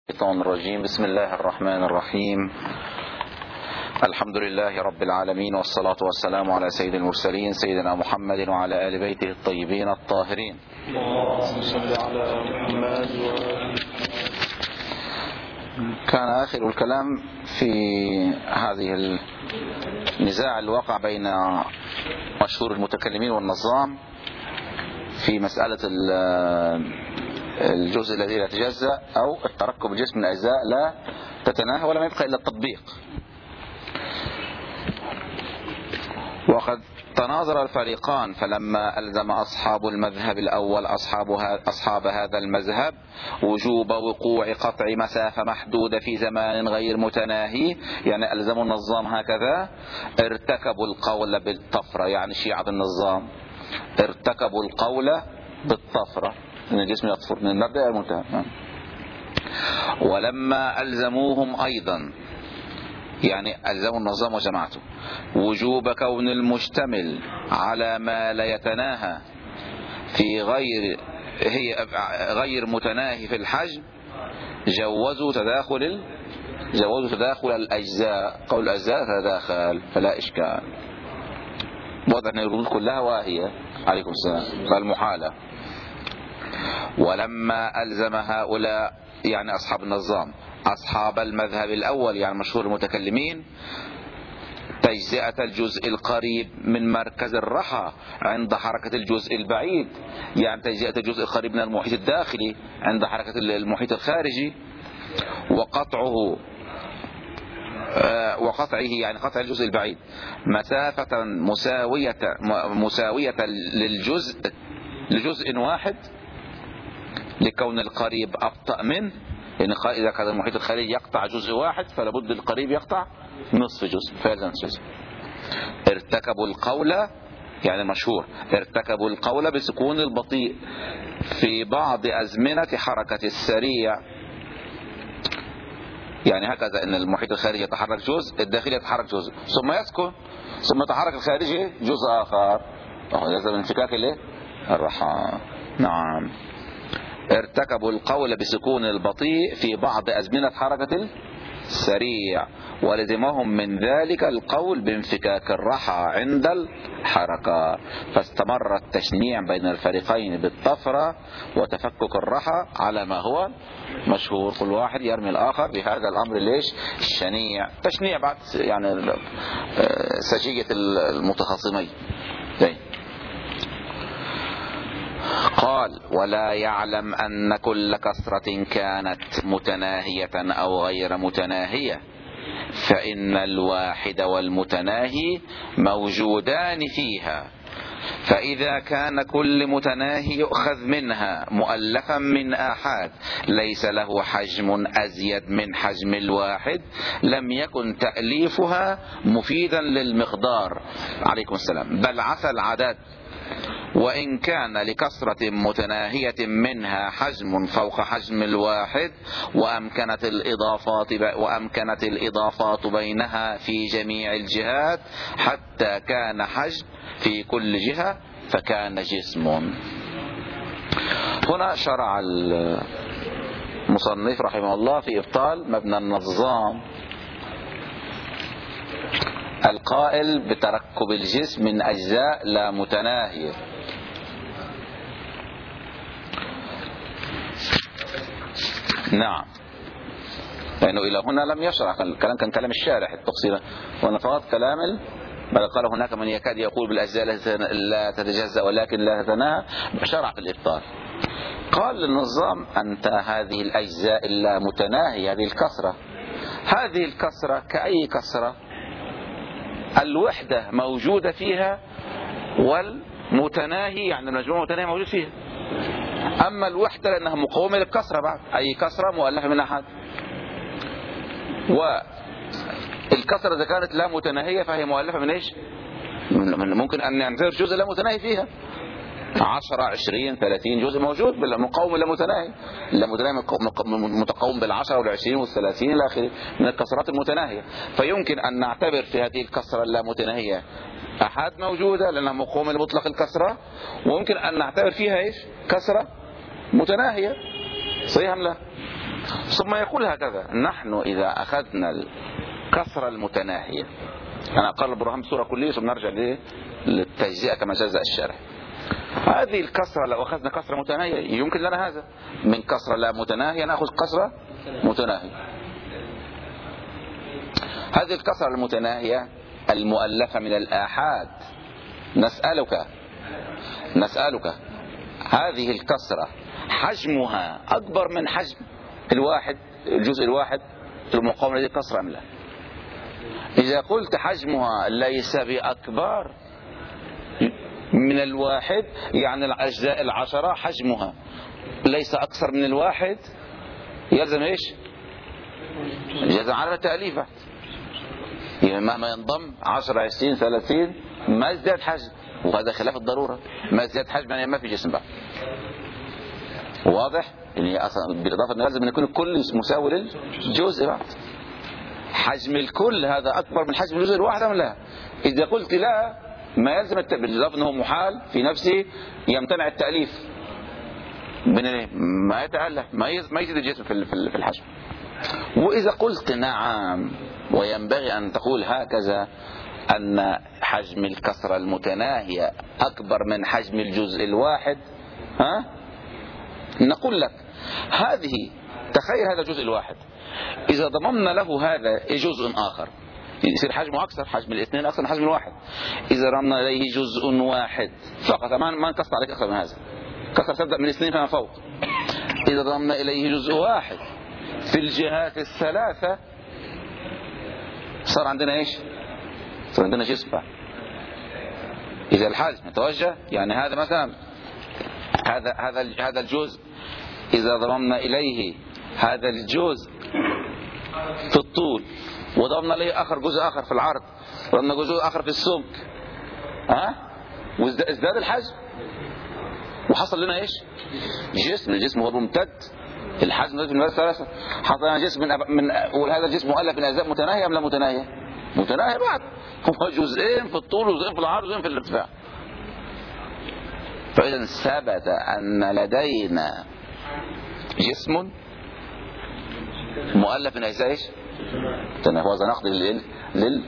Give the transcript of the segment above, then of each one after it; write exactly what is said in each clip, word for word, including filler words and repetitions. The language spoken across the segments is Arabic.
الشيطان الرجيم. بسم الله الرحمن الرحيم. الحمد لله رب العالمين، والصلاة والسلام على سيد المرسلين سيدنا محمد وعلى آل بيته الطيبين الطاهرين. كان آخر الكلام في هذه النزاع الواقع بين مشهور المتكلمين والنظام في مسألة الجزء الذي لا يتجزأ أو التركب الجسم من أجزاء لا تتناهى ولم يبقى إلا التطبيق. وقد تناظر الفريقان، فلما ألزم أصحاب المذهب الأول أصحاب, أصحاب هذا المذهب وجوب وقوع قطع مسافة محدودة في زمان غير متناهي، يعني ألزموا النظام هكذا، ارتكبوا القول بالطفرة، يعني شيعة النظام ارتكبوا القول بالطفرة ان الجسم يطفر من المبدأ المنتهى. ولما ألزموهم أيضا، يعني ألزموا النظام وجماعته، وجوب كون المشتمل على ما لا يتناهى في غير هي غير متناهي في الحجم، جوزوا تداخل ال... جوزوا تداخل الأجزاء. قول الأجزاء تداخل فلا إشكال، وضع أن الردود كلها واهية. عليكم السلام. فالمحالة. ولما ألزم هؤلاء، يعني أصحاب النظام، أصحاب المذهب الأول يعني مشهور المتكلمين، تجزئة الجزء القريب من مركز الرحى عند حركة الجزء البعيد، يعني تجزئة الجزء القريب من المحيط الداخلي عند حركة المحيط الخارجي، وقطعه وقطعه يعني قطع الجزء البعيد مسافة مساوية مساوية للجزء لجزء واحد، لكون القريب أبطأ منه، لأن إذا كان المحيط الخارجي يقطع جزء واحد فلا بد القريب يقطع نصف جزء، فيلزم جزء. ارتكبوا القول، يعني مشهور، ارتكبوا القول بسكون البطيء في بعض أزمنة حركة السريع، يعني هكذا ان المحيط الخارجي يتحرك جزء، الداخلي يتحرك جزء، ثم يسكن، ثم يتحرك الخارجي جزء آخر، يلزم انفكاك الايه؟ الرحى. نعم. ارتكبوا القول بسكون البطيء في بعض أزمنة حركة السريع، ولزمهم من ذلك القول بانفكاك الرحى عند الحركة، فاستمر التشنيع بين الفريقين بالطفرة وتفكك الرحى على ما هو مشهور. كل واحد يرمي الآخر بهذا الأمر ليش؟ الشنيع، تشنيع بعد يعني سجية المتخاصمين. قال: ولا يعلم أن كل كسرة كانت متناهية أو غير متناهية، فإن الواحد والمتناهي موجودان فيها، فإذا كان كل متناهي يؤخذ منها مؤلفا من آحاد ليس له حجم أزيد من حجم الواحد، لم يكن تأليفها مفيدا للمقدار. عليكم السلام. بل عسى العدد، وإن كان لكسرة متناهية منها حجم فوق حجم الواحد، وأمكنت الإضافات وأمكنت الإضافات بينها في جميع الجهات حتى كان حجم في كل جهة فكان جسم. هنا شرع المصنف رحمه الله في إبطال مبنى النظام القائل بتركب الجسم من أجزاء لا متناهية. نعم، لأنه إلى هنا لم يشرع، الكلام كان كلام الشارح التفصيل، وأنا فقط كلام بل قال هناك من يكاد يقول بالأجزاء لا تتجزأ ولكن لا تتناهى، شرع في الإبطال. قال للنظام: أنت هذه الأجزاء اللا متناهية، هذه الكسرة هذه الكسرة كأي كسرة، الوحدة موجودة فيها والمتناهي يعني المجموع المتناهي موجود فيها. أما الوحدة لأنها مقاومة للكسرة، بعد أي كسرة مؤلفة من أحد، والكسرة إذا كانت لا متناهية فهي مؤلفة من إيش؟ ممكن أن ينتظر جزء لا متناهي فيها، عشرة عشرين ثلاثين جزء موجود بالمقاومة لا متناهي، لا متناهي متقاوم بالعشرة والعشرين والثلاثين إلى آخره من الكسرات المتناهية. فيمكن أن نعتبر في هذه الكسرة اللا متناهية أحد موجودة لأنها مقاومة لمطلق الكسرة، وممكن أن نعتبر فيها إيش؟ كسرة متناهية. صحيح أم لا؟ ثم يقول هكذا: نحن إذا أخذنا الكسرة المتناهية، أنا أقرب البرهان بصورة كلية ثم نرجع للتجزئة كما جزأ الشارح. هذه الكسرة لو أخذنا كسرة متناهية يمكن لنا هذا، من كسرة لا متناهية نأخذ كسرة متناهية. هذه الكسرة المتناهية المؤلفة من الآحاد، نسألك نسألك هذه الكسرة حجمها أكبر من حجم الواحد، الجزء الواحد المقاوم لهذه الكسرة أم لا؟ إذا قلت حجمها ليس بأكبر من الواحد، يعني الأجزاء العشرة حجمها ليس أكثر من الواحد، يلزم إيش؟ يلزم على التأليفة، يعني مهما ينضم عشرة عشرين ثلاثين ما ازداد حجم، وهذا خلاف الضرورة. ما ازداد حجم يعني ما في جسم بقى. واضح؟ يعني أصلا بالإضافة أن لازم أن يكون الكل مساوي للجزء بعد. حجم الكل هذا أكبر من حجم الجزء الواحد أم لا؟ إذا قلت لا ما يلزم بالإضافة أنه محال في نفسه، يمتنع التأليف من ما يتألف، ما يزيد الجسم في في الحجم. وإذا قلت نعم وينبغي أن تقول هكذا، أن حجم الكسرة المتناهية أكبر من حجم الجزء الواحد، ها؟ نقول لك هذه، تخيل هذا الجزء الواحد إذا ضممنا له هذا جزء آخر يصير حجمه أكثر، حجم الاثنين أكثر من حجم الواحد. إذا ضممنا إليه جزء واحد فقط ما ما نكسر عليك أكثر من هذا، كسر تبدأ من اثنين فما فوق. إذا ضممنا إليه جزء واحد في الجهات الثلاثة صار عندنا إيش؟ صار عندنا جسم. إذا الحجم يتوجه، يعني هذا مثلا هذا هذا هذا الجزء إذا ضممنا إليه هذا الجزء في الطول، وضمنا إليه آخر جزء آخر في العرض، وضمنا جزء آخر في السمك، ها؟ وازداد الحجم وحصل لنا إيش؟ جسم. الجسم هو ممتد، الحجم من المدى الثلاثة. حصل لنا جسم من, من وهذا الجسم مؤلف من أجزاء متناهية أم لا متناهية؟ متناهية بعد، هو جزئين في الطول وجزئين في العرض وجزئين في الارتفاع. فإذا ثبت أن لدينا جسم مؤلف من أجزاء إيش؟ تناهي نقد لل لل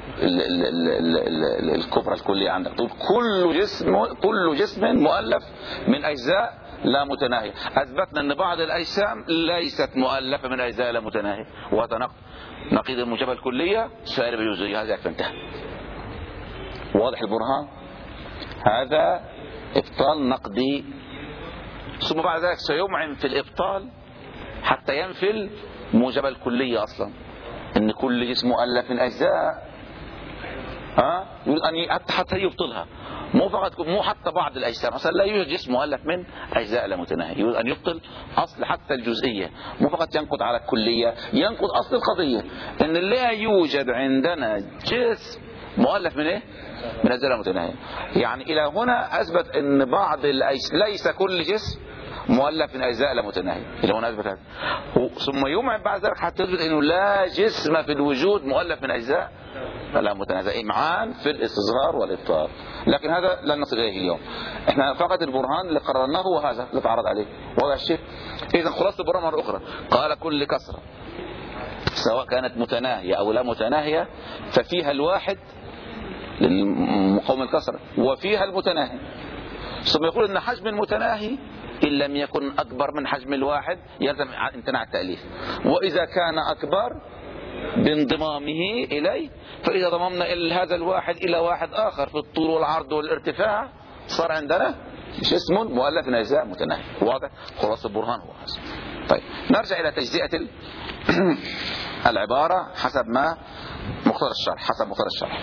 الكبرى الكلية عندك، تقول كل جسم كل جسم مؤلف من أجزاء لا متناهية. أثبتنا أن بعض الأجسام ليست مؤلفة من أجزاء لا متناهية، وهذا نقد نقيض الموجبة الكلية سائر بجزئية. هذا يكفي، انتهى. واضح البرهان؟ هذا إبطال نقدي، ثم بعد ذلك سيمعن في الإبطال حتى ينفي الموجبة الكلية أصلا، إن كل جسم مؤلف من أجزاء، ها يقول أن حتى يبطلها، مو فقط مو حتى بعض الأجسام، أصلا لا يوجد جسم مؤلف من أجزاء لا متناهية. يقول أن يبطل أصل حتى الجزئية، مو فقط ينقض على الكلية، ينقض أصل القضية، إن لا يوجد عندنا جسم مؤلف من إيه؟ من أجزاء لا متناهية. يعني إلى هنا أثبت أن بعض الأجسام ليس كل جسم مؤلف من أجزاء لا متناهية، إلى هنا أثبت هذا. ثم يمعن بعد ذلك حتى يثبت أنه لا جسم في الوجود مؤلف من أجزاء لا متناهية. إمعان في الاستصغار والإبطال، لكن هذا لن نصل إليه اليوم. إحنا فقط البرهان اللي قررناه هو هذا اللي تعرض عليه، وهذا الشيء. إذا خلاصة البرهان مرة أخرى، قال كل كسرة سواء كانت متناهية أو لا متناهية ففيها الواحد للمقاوم الكسرة وفيها المتناهي. ثم يقول ان حجم المتناهي ان لم يكن اكبر من حجم الواحد يلزم امتناع التأليف، واذا كان اكبر بانضمامه اليه، فاذا ضممنا هذا الواحد الى واحد اخر في الطول والعرض والارتفاع صار عندنا جسم مؤلف من اجزاء متناهي. واضح؟ خلاص البرهان هو هذا. طيب نرجع الى تجزئة العبارة حسب ما مقتضى الشرح، حسب مقتضى الشرح.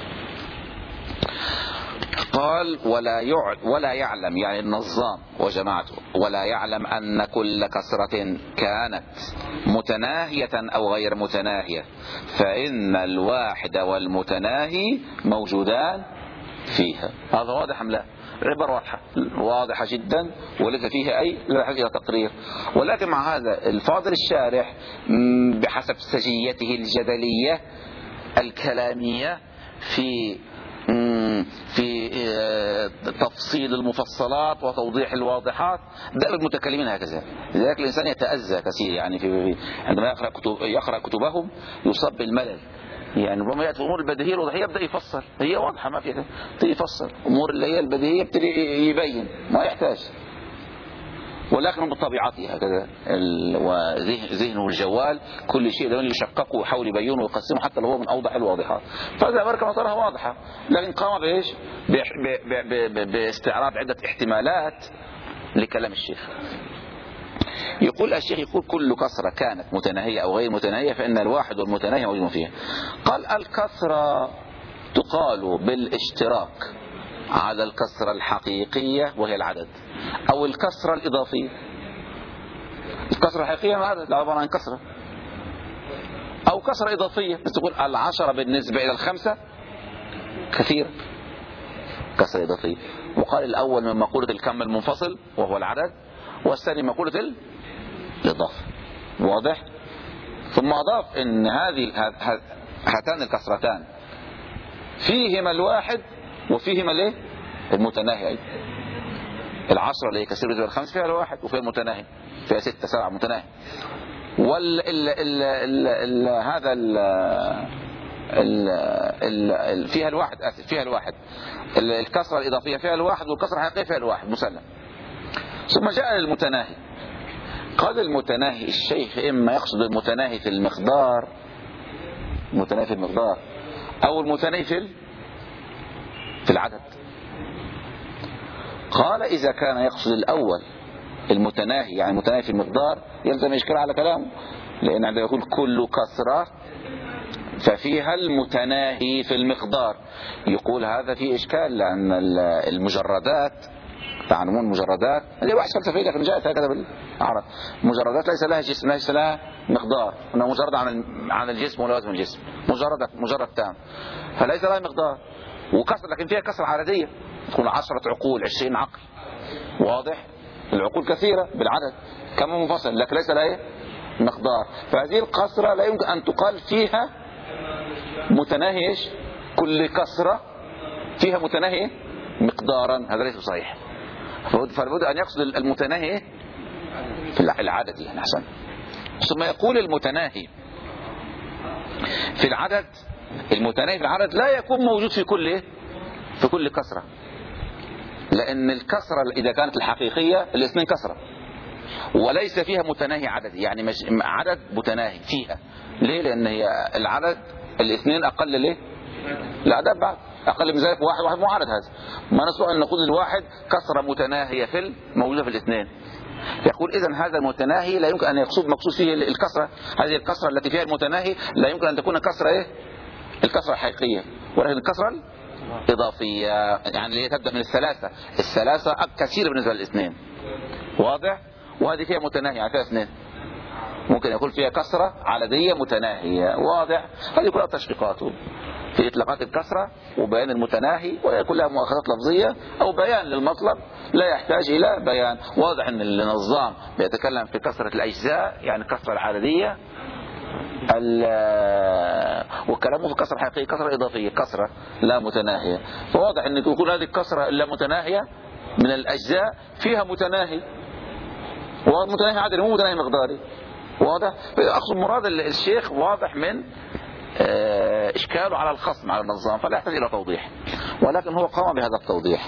قال ولا ولا يعلم، يعني النظام وجماعته، ولا يعلم أن كل كسرة كانت متناهية أو غير متناهية فإن الواحد والمتناهي موجودان فيها. هذا واضح أم لا؟ عبارة واضحة واضحة جدا وليس فيها أي لا حاجة إلى تقرير. ولكن مع هذا الفاضل الشارح بحسب سجيته الجدلية الكلامية في في تفصيل المفصلات وتوضيح الواضحات، دأب المتكلمين هكذا. لذلك الإنسان يتأذى كثير يعني في عندما يقرأ كتب يقرأ كتبهم يصاب بالملل. يعني ربما يأتي أمور البديهية الوضحية يبدأ يفصل، هي واضحة ما فيها، يبتدي يفصل أمور اللي هي البديهية يبتدي يبين، ما يحتاج. ولكن من طبيعته هكذا وذهنه الجوال كل شيء دائما يشققه ويحاول يبينه ويقسمه حتى لو هو من أوضح الواضحات. فإذا بركة مطارها واضحة، لكن قام بإيش؟ باستعراض عدة احتمالات لكلام الشيخ. يقول الشيخ يقول كل كسرة كانت متناهية أو غير متناهية فإن الواحد والمتناهي موجود فيها. قال الكسرة تقال بالاشتراك على الكسرة الحقيقية وهي العدد، أو الكسرة الإضافية. الكسرة الحقيقية العدد لا عبارة عن كسرة، أو كسرة إضافية بس تقول العشرة بالنسبة إلى الخمسة كثير، كسرة إضافية. وقال الأول من مقولة الكم المنفصل وهو العدد، والثاني مقولة الإضافة. واضح؟ ثم أضاف إن هذه هاتان الكسرتان فيهما الواحد وفيهما الايه؟ المتناهي أيضا. العشرة اللي هي كثير بالنسبة للخمس فيها الواحد وفيها المتناهي، فيها ستة سبعة متناهي. وال ال ال ال ال هذا ال ال ال فيها الواحد آسف فيها الواحد الكسرة الإضافية فيها الواحد، والكسرة الحقيقية فيها الواحد مسلم. ثم جاء المتناهي. قال المتناهي الشيخ إما يقصد المتناهي في المقدار، المتناهي في المقدار، أو المتناهي في في العدد. قال إذا كان يقصد الأول المتناهي يعني المتناهي في المقدار يلزم إشكال على كلامه، لأن عندما يقول كل كسرة ففيها المتناهي في المقدار يقول هذا فيه إشكال، لأن المجردات تعلمون المجردات هذه واحد فلسفي لكن جاءت هكذا بالعرب. المجردات ليس لها جسم، ليس لها مقدار، انها مجرد عن عن الجسم ولوازم الجسم، مجرد مجرد تام، فليس لها مقدار وكسر، لكن فيها كسر عدديه تكون عشرة عقول عشرين عقل. واضح؟ العقول كثيره بالعدد كم منفصل لكن ليس لها مقدار. فهذه الكسره لا يمكن ان تقال فيها متناهي ايش؟ كل كسره فيها متناهي مقدارا، هذا ليس صحيح. فلابد أن يقصد المتناهي في العدد يعني حسن. ثم يقول المتناهي في العدد، المتناهي في العدد لا يكون موجود في كل في كل كسرة، لأن الكسرة إذا كانت الحقيقية الاثنين كسرة وليس فيها متناهي عددي، يعني مش عدد متناهي فيها. ليه؟ لأن هي العدد الاثنين أقل ليه؟ الأعداد بعد أقل من ذلك واحد واحد معارض. هذا ما نستطيع أن نقول الواحد كسرة متناهية في موجودة في الاثنين. يقول إذن هذا المتناهي لا يمكن أن يقصد مقصود فيه الكسرة، هذه الكسرة التي فيها المتناهي لا يمكن أن تكون كسرة إيه؟ الكسرة الحقيقية، ولكن الكسرة الإضافية يعني اللي هي تبدأ من الثلاثة، الثلاثة كثير بالنسبة للاثنين. واضح؟ وهذه فيها متناهي يعني فيها اثنين، ممكن يكون فيها كسرة عددية متناهية. واضح؟ هذه كلها تشقيقات في إطلاقات الكسرة وبيان المتناهي، وهي كلها مؤاخذات لفظية أو بيان للمطلب لا يحتاج إلى بيان. واضح أن النظام بيتكلم في كسرة الأجزاء يعني الكسرة العددية، وكلامه في كسرة حقيقية كسرة إضافية كسرة لا متناهية. فواضح أن تكون هذه الكسرة اللا متناهية من الأجزاء فيها متناهي، ومتناهي عددي مو متناهي مقداري. واضح؟ أقصد مراد الشيخ واضح من إشكاله على الخصم على النظام، فلا يحتاج إلى توضيح، ولكن هو قام بهذا التوضيح.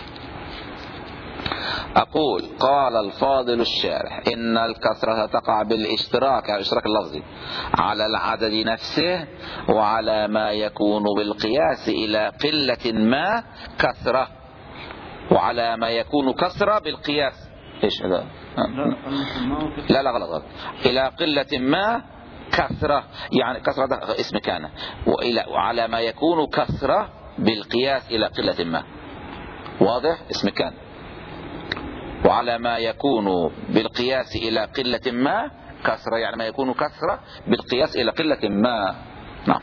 أقول قال الفاضل الشارح إن الكسرة تقع بالاشتراك يعني الاشتراك اللفظي على العدد نفسه وعلى ما يكون بالقياس إلى قلة ما كسرة، وعلى ما يكون كسرة بالقياس إيش هذا؟ لا لا غلط غلط إلى قلة ما كسرة يعني كسرة ده اسم كان، وإلى وعلى ما يكون كسرة بالقياس إلى قلة ما. واضح؟ اسم كان. وعلى ما يكون بالقياس إلى قلة ما كسرة يعني ما يكون كسرة بالقياس إلى قلة ما. نعم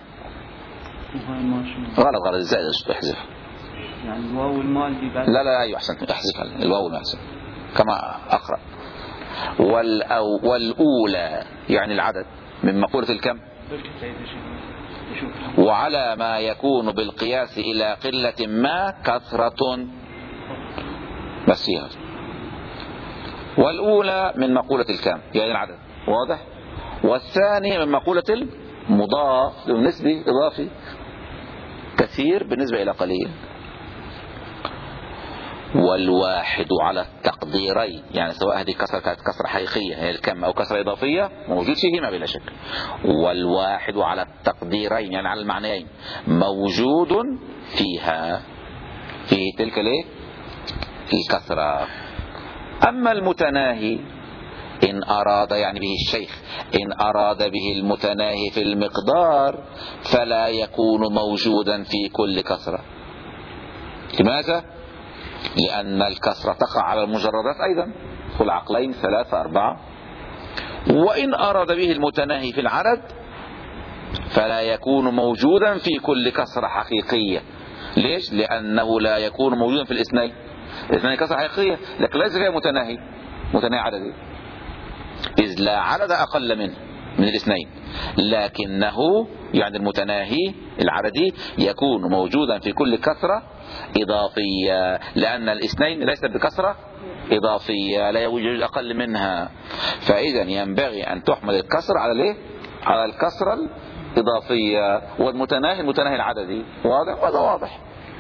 غلط غلط الزائد احذف يعني الواو والمال دي بعد. لا لا أيوة أحسنت احذف الواو والمال كما أقرأ. والأولى يعني العدد من مقولة الكم وعلى ما يكون بالقياس إلى قلة ما كثرة. بس فيها. والأولى من مقولة الكام يعني العدد واضح، والثاني من مقولة المضاف بالنسبة إضافي كثير بالنسبة إلى قليل. والواحد على التقديرين يعني سواء هذه كسرة كانت كسرة حقيقية هي الكم أو كسرة إضافية موجود فيهما بلا شك. والواحد على التقديرين يعني على المعنيين موجود فيها في تلك الايه الكسرة. أما المتناهي إن أراد يعني به الشيخ إن أراد به المتناهي في المقدار فلا يكون موجودا في كل كسرة. لماذا؟ لأن الكسرة تقع على المجردات أيضا كل عقلين ثلاثة أربعة. وإن أراد به المتناهي في العدد فلا يكون موجودا في كل كسرة حقيقية. ليش؟ لأنه لا يكون موجودا في الاثنين. الاثنين كسرة حقيقية لكن ليس فيها متناهي متناهي عددي، إذ لا عدد أقل منه من الاثنين، لكنه يعني المتناهي العددي يكون موجودا في كل كسرة إضافية، لأن الاثنين ليست بكسرة إضافية لا يوجد أقل منها. فإذا ينبغي أن تحمل الكسر على الايه؟ على الكسرة الإضافية، والمتناهي المتناهي العددي. واضح؟ هذا واضح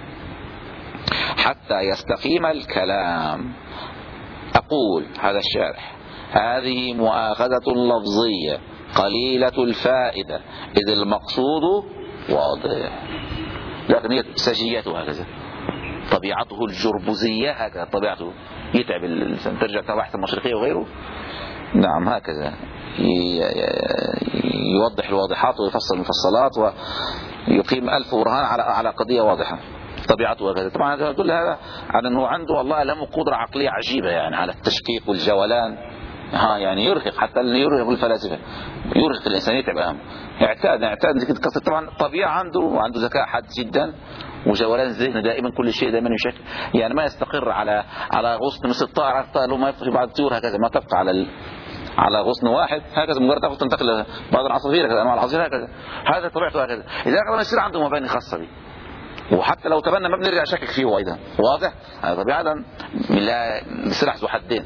حتى يستقيم الكلام. أقول هذا الشارح هذه مؤاخذة لفظية قليلة الفائدة إذ المقصود واضح، لكن هي سجيته هكذا طبيعته الجربزية هكذا طبيعته يتعب الإنسان. ترجع تبع المشرقية وغيره نعم هكذا يوضح الواضحات ويفصل المفصلات ويقيم ألف برهان على على قضية واضحة طبيعته هكذا. طبعا كل هذا على أنه عنده الله له قدرة عقلية عجيبة يعني على التشقيق والجولان. ها يعني يرهق حتى يرهق الفلاسفة يرهق الإنسان يتعب أهم اعتاد اعتاد ذيك القصة. طبعا طبيعة عنده وعنده ذكاء حاد جدا وجولان ذهن دائما كل شيء دائما يشك يعني ما يستقر على على غصن مثل الطائر. الطائر ما يبقى في بعض الطيور هكذا ما تبقى على ال... على غصن واحد هكذا مجرد تاخذ تنتقل بعض العصافير هكذا انواع العصافير هكذا. هذا طبيعته هكذا. اذا كان يصير عنده مباني خاصة به وحتى لو تبنى ما بنرجع شكك فيه ايضا واضح. هذا طبيعة لا سلاح ذو حدين.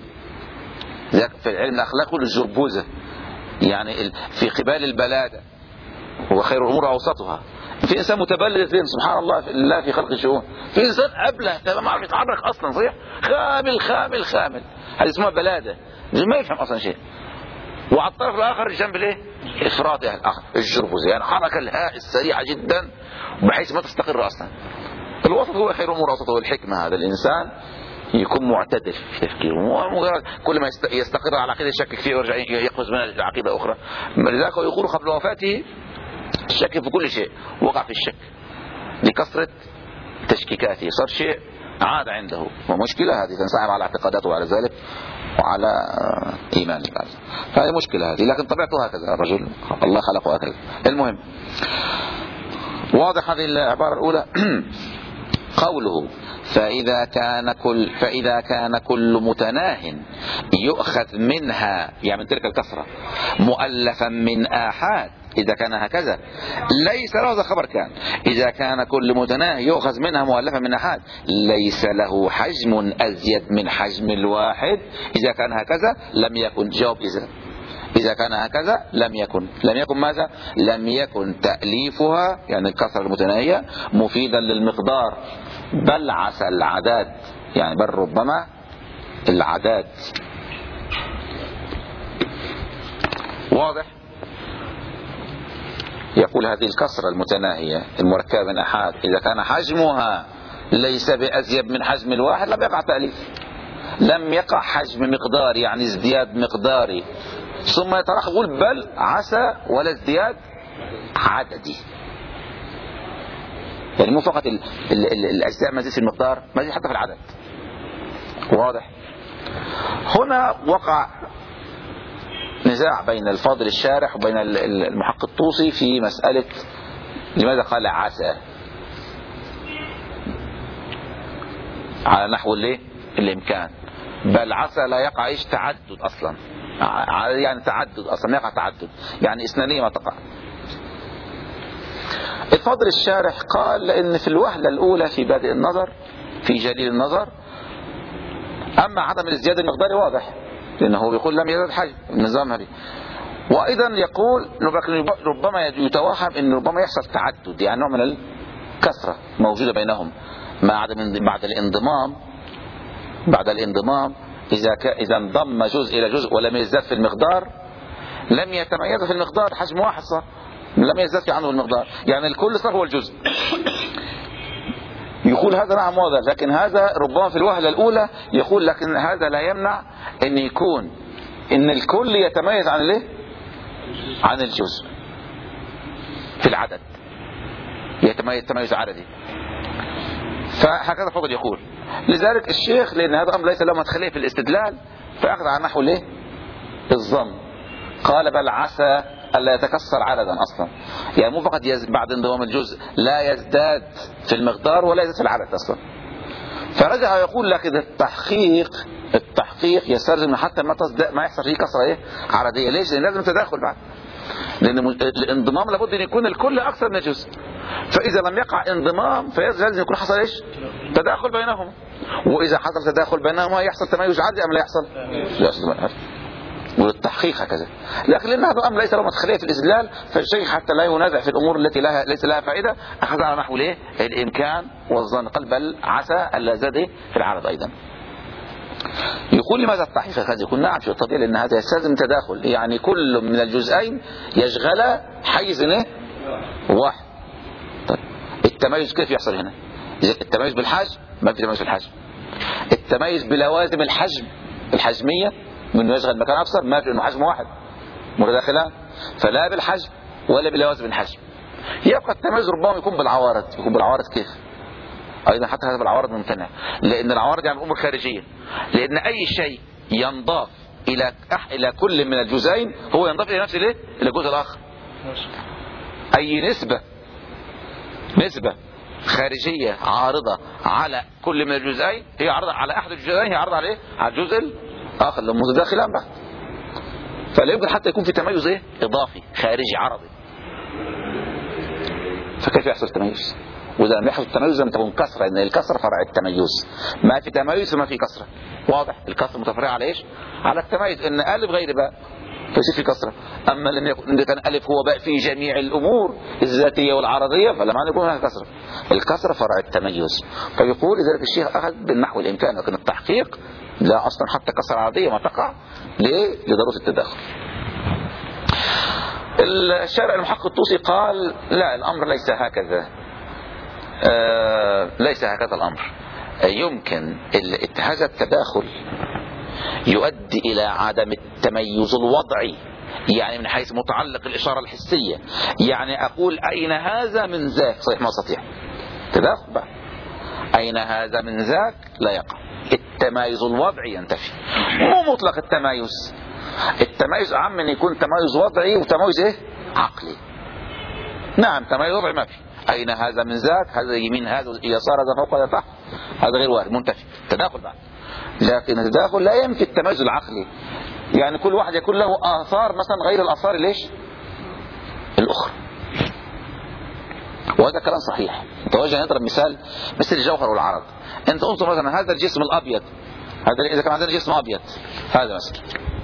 في علم الأخلاق كل الجربوزة يعني في قبال البلادة وخير الأمور أوسطها. في إنسان متبلد الذهن سبحان الله في الله في خلق الشؤون. في إنسان أبله ما عرف يتحرك أصلا صحيح خامل خامل خامل هذه اسمها بلادة ما يفهم أصلا شيء. وعلى الطرف الآخر جنب الايه إفراط الجربوزة يعني حركة الهاء السريعة جدا بحيث ما تستقر أصلا. الوسط هو خير الأمور أوسطه والحكمة. هذا الإنسان يكون معتدل في تفكيره مجرد كل ما يستقر على عقيدة يشكك فيه ويرجع يقفز من العقيدة أخرى. لذلك يقول قبل وفاته الشك في كل شيء وقع في الشك لكثرة تشكيكاته صار شيء عاد عنده ومشكلة هذه تنسحب على اعتقاداته وعلى ذلك وعلى إيمانه. فهذه مشكلة هذه لكن طبيعته هكذا الرجل الله خلقه هكذا. المهم واضح هذه العبارة الأولى. قوله فإذا كان كل فإذا كان كل متناه يؤخذ منها يعني من تلك الكسرة مؤلفا من آحاد إذا كان هكذا ليس له هذا خبر كان إذا كان كل متناه يؤخذ منها مؤلفا من آحاد ليس له حجم أزيد من حجم الواحد. إذا كان هكذا لم يكن جواب إذا إذا كان هكذا لم يكن لم يكن ماذا لم يكن تأليفها يعني الكسرة المتناهية مفيدا للمقدار بل عسى العداد يعني بل ربما العداد. واضح. يقول هذه الكسرة المتناهية المركبة من أحاد إذا كان حجمها ليس بأزيد من حجم الواحد لم يقع تأليف. لم يقع حجم مقداري يعني ازدياد مقداري ثم يتراخ يقول بل عسى ولا ازدياد عددي يعني مو فقط ال ال ال الأجزاء مزيد في المقدار مزيد حتى في العدد. واضح. هنا وقع نزاع بين الفاضل الشارح وبين المحقق الطوسي في مسألة لماذا قال عسى على نحو الايه الامكان. بل عسى لا يقع ايش تعدد اصلا يعني تعدد اصلا يقع تعدد يعني اثنانية ما تقع الفضل الشارح قال لأن في الوهلة الأولى في بادئ النظر في جليل النظر، أما عدم الازدياد المقداري واضح لأنه بيقول لم يزداد حجم النظام هذه. وأيضا يقول ربما يتوهم أن ربما يحصل تعدد، يعني نوع من الكثرة موجودة بينهم مع بعد الانضمام. بعد الانضمام إذا إذا انضم جزء إلى جزء ولم يزداد في المقدار لم يتميز في المقدار، حجم واحد صار لم يزداد في عنه المقدار، يعني الكل صار هو الجزء. يقول هذا نعم واضح، لكن هذا ربما في الوهلة الأولى يقول لكن هذا لا يمنع أن يكون أن الكل يتميز عن الايه؟ عن الجزء في العدد، يتميز تميز عددي. فهكذا فضل يقول. لذلك الشيخ لأن هذا أمر ليس له مدخلية في الاستدلال فأخذ على نحو الايه؟ الظن. قال بل عسى ألا يتكسر عددا أصلا، يعني مو فقط بعد انضمام الجزء لا يزداد في المقدار ولا يزداد في العدد أصلا. فرجع يقول لك التحقيق التحقيق يستلزم حتى ما تصدق ما يحصل فيه كسرة ايه؟ عددية. ليش؟ لأن لازم تداخل بعد، لأن الانضمام لابد أن يكون الكل أكثر من الجزء. فإذا لم يقع انضمام فلازم يكون حصل ايش؟ تداخل بينهم. وإذا حصل تداخل بينهما يحصل تميز عددي أم لا يحصل؟ يحصل. والتحقيق هكذا. لكن لأن هذا الأمر ليس له مدخلية في الاستدلال فالشيخ حتى لا ينازع في الأمور التي لها ليس لها فائدة أخذ على نحو الايه؟ الإمكان والظن. قال بل عسى ألا زاد في العرض أيضا. يقول لماذا التحقيق هذا؟ يقول نعم شيء طبيعي لأن هذا يستلزم تداخل، يعني كل من الجزئين يشغل حيز واحد. طيب التميز كيف يحصل هنا؟ التميز بالحجم ما في تميز بالحجم. التميز بلوازم الحجم الحجمية من يشغل مكان أكثر ما في، إنه حجم واحد متداخلان، فلا بالحجم ولا بلوازم الحجم. يبقى التميز ربما يكون بالعوارض. يكون بالعوارض كيف؟ أيضا حتى هذا بالعوارض ممتنع، لأن العوارض يعني أمور خارجية. لأن أي شيء ينضاف إلى إلى كل من الجزئين هو ينضاف إلى نفسه إلى الجزء الآخر. أي نسبة نسبة خارجية عارضة على كل من الجزئين هي عارضة على أحد الجزئين، هي عارضة على إيه؟ على الجزء الآخر لما متداخلان بعد. فلا يمكن حتى يكون في تميز إيه؟ إضافي خارجي عرضي. فكيف يحصل تميز؟ وإذا لم يحصل التميز لم تكون كسرة، لأن الكسرة فرع التميز. ما في تميز وما في كسرة. واضح؟ الكسرة متفرعة على إيش؟ على التميز. إن ألف غير باء فيصير في كسرة. أما لم يكن إن كان ألف هو باء في جميع الأمور الذاتية والعرضية فلا معنى يكون هناك كسرة. الكسرة فرع التميز. فيقول لذلك الشيخ أخذ بالنحو الإمكان، لكن التحقيق لا أصلا حتى كسرة عرضية ما تقع. ليه؟ لضرورة التداخل. الشارع المحقق الطوسي قال لا الأمر ليس هكذا. آه ليس هكذا الأمر. آه يمكن هذا التداخل يؤدي إلى عدم التميز الوضعي، يعني من حيث متعلق الإشارة الحسية. يعني أقول أين هذا من ذاك صحيح ما أستطيع تداخل بقى. أين هذا من ذاك لا يقع. التمايز الوضعي ينتفي. مو مطلق التمايز. التمايز أعم من يكون تمايز وضعي وتمايز إيه؟ عقلي. نعم تمايز وضعي ما في. أين هذا من ذاك؟ هذا يمين هذا يسار هذا فوق هذا تحت، هذا غير وارد منتفي تداخل بعد. لكن التداخل لا ينفي التمايز العقلي. يعني كل واحد يكون له آثار مثلا غير الآثار ليش الأخرى. وهذا كلام صحيح. نتوجه نضرب مثال مثل الجوهر والعرض. أنت انظر مثلا هذا الجسم الأبيض، هذا إذا كان عندنا جسم أبيض هذا مثلا،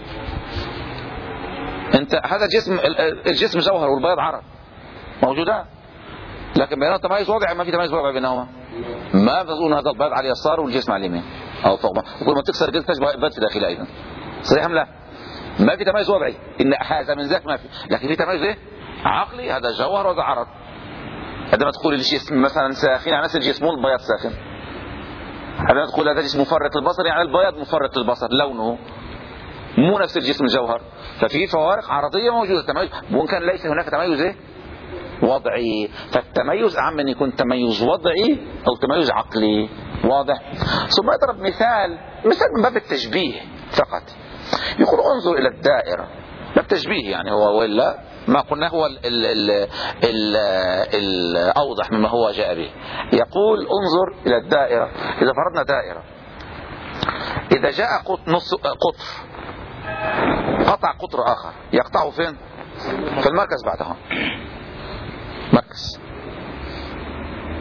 أنت هذا الجسم الجسم جوهر والبياض عرض موجودان، لكن بينهما تميز وضعي ما في تميز وضعي بينهما. ما تظن هذا البياض على اليسار والجسم على اليمين أو فوق، وكل ما تكسر الجلد تجد بياض في داخله أيضا. صحيح أم لا؟ ما في تميز وضعي. إن هذا من ذاك ما في، لكن في تميز إيه؟ عقلي. هذا جوهر وهذا عرض. عندما تقول الجسم مثلا ساخن يعني نفس الجسم البياض ساخن. عندما تقول هذا جسم مفرط البصر يعني البياض مفرط البصر لونه مو نفس الجسم الجوهر. ففي فوارق عرضية موجودة. تميز وإن كان ليس هناك تميز إيه؟ وضعي. فالتميز أعم من يكون تميز وضعي أو تميز عقلي. واضح؟ ثم أضرب مثال مثال من باب التشبيه فقط. يقول انظر إلى الدائرة. لا التشبيه يعني هو ولا ما قلنا هو ال ال ال ال الأوضح مما هو جاء به. يقول انظر إلى الدائرة. إذا فرضنا دائرة، إذا جاء نص قطر قطع قطر آخر يقطعه فين؟ في المركز بعدها مركز.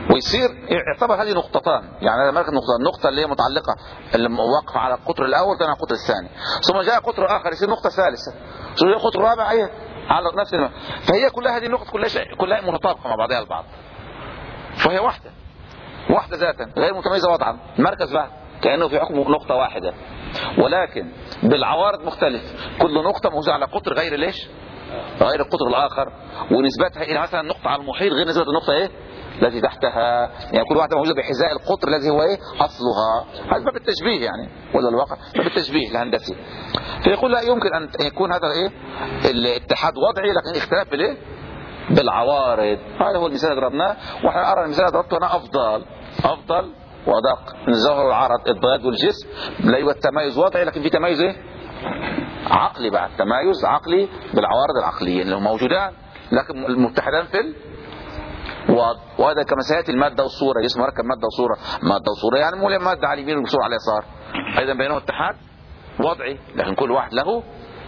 ويصير يعتبر هذه نقطتان، يعني هذا ملك نقطة، النقطة اللي هي متعلقة اللي واقفة على القطر الأول كان على القطر الثاني، ثم جاء قطر آخر يصير نقطة ثالثة، ثم جاء قطر رابع هي على نفس الماء. فهي كلها هذه النقط كلها شيء كلها متطابقة مع بعضها البعض، فهي واحدة واحدة ذاتا غير متميزة وضعا. المركز بقى كأنه في حكم نقطة واحدة، ولكن بالعوارض مختلف، كل نقطة موزعة على قطر غير ليش غير القطر الآخر، ونسبتها إلى مثلا نقطة على المحيط غير نسبة النقطة إيه التي تحتها، يعني كل واحدة موجودة بحذاء القطر الذي هو إيه أصلها. هذا باب التشبيه يعني، ولا الواقع باب التشبيه الهندسي. فيقول لا يمكن أن يكون هذا إيه الاتحاد وضعي لكن اختلاف بالإيه بالعوارض. هذا هو المثال اللي ضربناه، وإحنا أرى المثال اللي ضربته أنا أفضل أفضل وأدق من الظاهر والعرض الضياد والجسم. لا يوجد تميز وضعي لكن في تميز إيه عقلي، بعد تمايز عقلي بالعوارض العقلية اللي هم موجودان لكن المتحدان في الوضع. وهذا كما سيأتي المادة والصورة، جسم مركب مادة وصورة، مادة وصورة يعني مو مادة على اليمين وصورة على اليسار، أيضا بينهم اتحاد وضعي لكن كل واحد له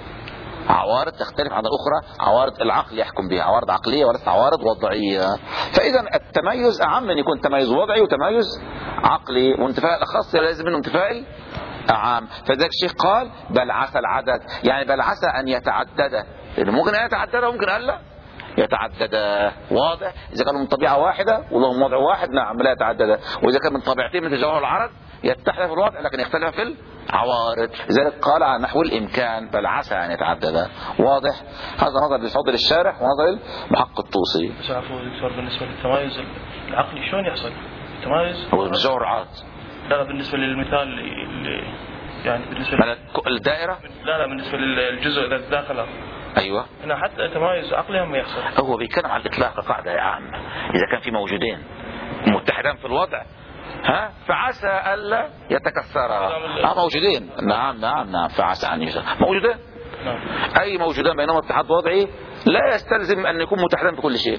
عوارض تختلف عن الأخرى، عوارض العقل يحكم بها، عوارض عقلية وليست عوارض وضعية. فإذا التميز أعم من يكون تميز وضعي وتميز عقلي، وانتفاء الأخص لازم منه انتفاء عام. فذلك الشيخ قال بل عسى العدد، يعني بل عسى أن يتعدد، لأنه ممكن أن يتعدد وممكن أن لا يتعدد. واضح؟ إذا كانوا من طبيعة واحدة ولهم وضع واحد نعم لا يتعدد، وإذا كان من طبيعتين مثل جوهر العرض يتحد في الوضع لكن يختلف في العوارض. لذلك قال على نحو الإمكان بل عسى أن يتعدد. واضح؟ هذا نظر للفضل الشارح ونظر المحقق الطوسي. بس عفوا دكتور بالنسبة للتمايز العقلي شلون يحصل؟ التمايز هو من جوهر العرض. لا لا بالنسبة للمثال اللي يعني بالنسبة للدائرة؟ لا لا بالنسبة للجزء الذي داخله. أيوة. هنا حتى تمايز عقلي هم يحصل. هو بيتكلم عن الإطلاق قاعدة عامة، إذا كان في موجودين متحدان في الوضع ها فعسى ألا يتكسرا. اه موجودين نعم نعم نعم فعسى أن يجد موجودين نعم. أي موجودان بينهم اتحاد وضعي لا يستلزم أن يكون متحدان في كل شيء.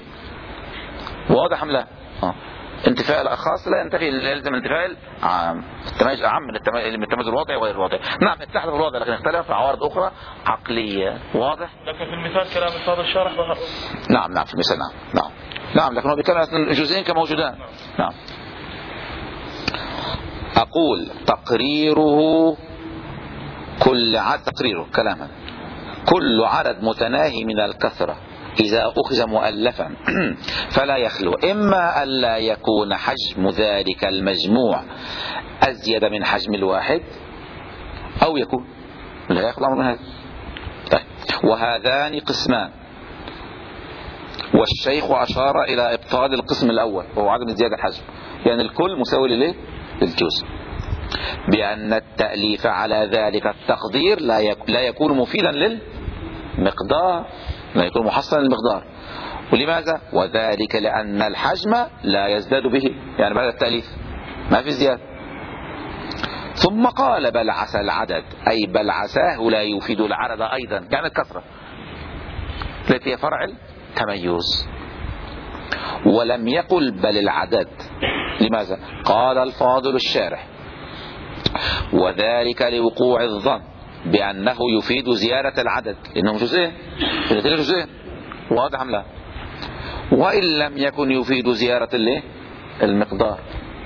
واضح أم لا؟ اه انتفاء الخاص لا ينتفي يلزم انتفاء العام. التميز أعم من التميز الوضعي وغير الوضعي. نعم اتحد في الوضع لكن اختلف في عوارض أخرى عقلية. واضح؟ لكن في المثال كلام الفاضل الشارح ظهر. نعم نعم في المثال نعم نعم نعم لكن هو بيتكلم عن جزئين كموجودان. نعم, نعم. أقول تقريره كل عدد تقريره كلاما كل عدد متناهي من الكثرة إذا أخذ مؤلفا فلا يخلو إما ألا يكون حجم ذلك المجموع أزيد من حجم الواحد أو يكون لا يخلو من هذا. طيب وهذان قسمان، والشيخ أشار إلى إبطال القسم الأول وهو عدم زيادة الحجم، يعني الكل مساوي لليه للجزء، بأن التأليف على ذلك التقدير لا يكون مفيدا للمقدار، لا يكون محصلا للمقدار. ولماذا؟ وذلك لأن الحجم لا يزداد به، يعني بعد التأليف ما في زيادة. ثم قال بل عسى العدد، أي بل عساه لا يفيد العدد أيضا، يعني الكثرة التي هي فرع التميز. ولم يقل بل العدد. لماذا؟ قال الفاضل الشارح وذلك لوقوع الظن بأنه يفيد زيادة العدد، لأنهم جزئين جزئين. واضح أم لا؟ وإن لم يكن يفيد زيادة الايه المقدار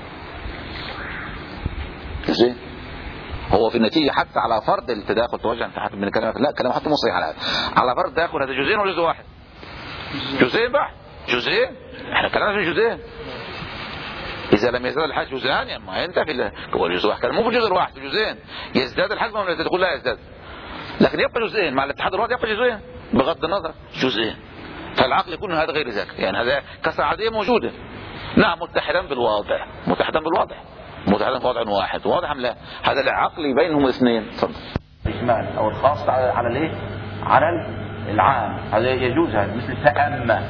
جزئين. هو في النتيجة حتى على فرض التداخل توجه انت حتى من كلامك لا كلام حتى مصري على هذا على فرض تداخل هذا جزئين ولا جزء واحد؟ جزئين بقى جزئين، احنا كلامنا في جزئين. إذا لم يزداد الحجم جزئان يعني ما انت في هو الجزء واحد، مو في الجزء الواحد في جزئين. يزداد الحجم ولا تقول لا يزداد، لكن يبقى جزئين مع الاتحاد الواحد يبقى جزئين بغض النظر جزئين. فالعقل يكون هذا غير ذاك، يعني هذا كسر عادية موجودة نعم متحدا بالواضع متحدا بالواضع متحدا في وضع واحد. واضح ام لا؟ هذا العقل بينهم اثنين. تفضل. الاجمال او الخاص على على الايه على العام هذا يجوز، هذا مثل تأمى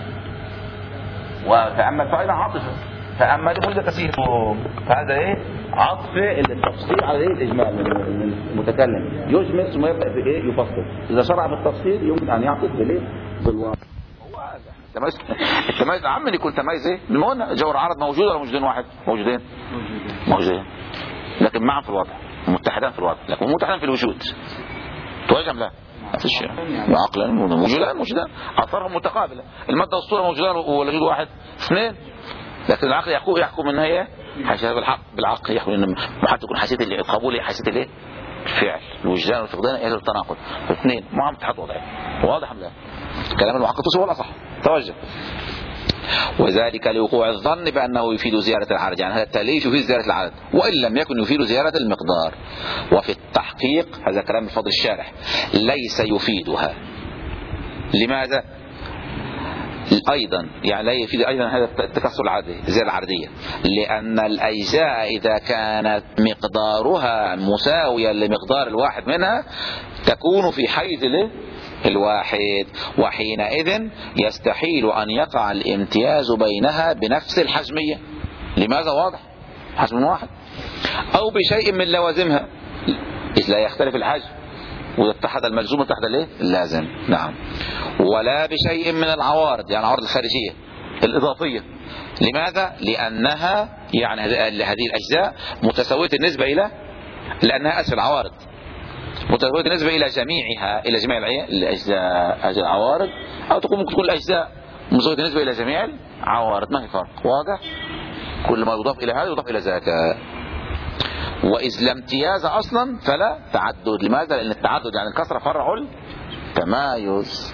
وتأمى فعلا عاطفة تأمى لمدة كثير، فهذا ايه عطف التفصيل على ايه الاجمال المتكلم يجمل ثم يبدأ في ايه يفصل. اذا شرع بالتفصيل يمكن ان يعطف بالايه بالواضع. التميز التميز العام اللي يكون تميز ايه بالمعنى جوهر عرض موجود ولا موجودين واحد؟ موجودين موجودين لكن معا في الوضع متحدان في الوضع لكن متحدان في الوجود. توجه لا ما فيش شيء عقلا موجودان موجودان اثارهم متقابله. الماده والصوره موجودان ولا وجود واحد؟ اثنين لكن العقل يحكم يحكم ان هي حاشا بالحق بالعقل يحكم ان حتى تكون حسيت اللي القبول حسيت الايه الفعل الوجدان والفقدان الى التناقض الاثنين معهم تحت وضعي. واضح لا كلام المحقق هو الاصح. توجه. وذلك لوقوع الظن بأنه يفيد زيادة العدد، يعني هذا التأليف يفيد زيادة العدد وإن لم يكن يفيد زيادة المقدار. وفي التحقيق هذا كلام الفضل الشارح ليس يفيدها. لماذا؟ أيضا يعني لا يفيد أيضا هذا التكسر العددي الزيادة العددية، لأن الأجزاء إذا كانت مقدارها مساويا لمقدار الواحد منها تكون في حيز الواحد، وحينئذ يستحيل أن يقع الامتياز بينها بنفس الحجمية. لماذا؟ واضح حجم واحد، أو بشيء من لوازمها إذ لا يختلف الحجم وإذا اتحد الملزوم اتحد الايه اللازم. نعم. ولا بشيء من العوارض، يعني العوارض الخارجية الإضافية. لماذا؟ لأنها يعني هذه الأجزاء متساوية النسبة إلى لأنها أسفل العوارض متساوية النسبة إلى جميعها إلى جميع الأجزاء العوارض، أو تكون ممكن تكون الأجزاء متساوية النسبة إلى جميع العوارض. ما في فرق. واضح؟ كل ما يضاف إلى هذا يضاف إلى ذاك. وإذ لا امتياز أصلا فلا تعدد. لماذا؟ لأن التعدد يعني الكسرة فرع التمايز.